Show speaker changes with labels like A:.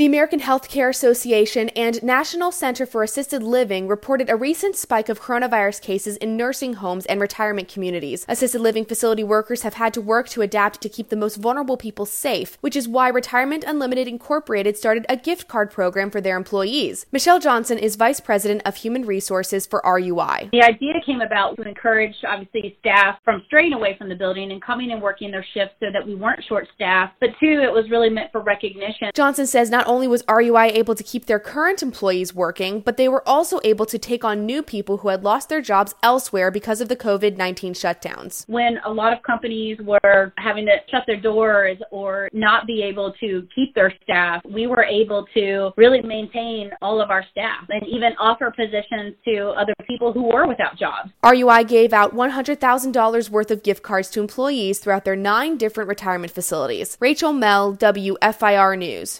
A: The American Healthcare Association and National Center for Assisted Living reported a recent spike of coronavirus cases in nursing homes and retirement communities. Assisted living facility workers have had to work to adapt to keep the most vulnerable people safe, which is why Retirement Unlimited Incorporated started a gift card program for their employees. Michelle Johnson is Vice President of Human Resources for RUI.
B: The idea came about to encourage, obviously, staff from straying away from the building and coming and working their shifts so that we weren't short-staffed. But two, it was really meant for recognition.
A: Johnson says not only was RUI able to keep their current employees working, but they were also able to take on new people who had lost their jobs elsewhere because of the COVID-19 shutdowns.
B: When a lot of companies were having to shut their doors or not be able to keep their staff, we were able to really maintain all of our staff and even offer positions to other people who were without jobs.
A: RUI gave out $100,000 worth of gift cards to employees throughout their 9 different retirement facilities. Rachel Mell, WFIR News.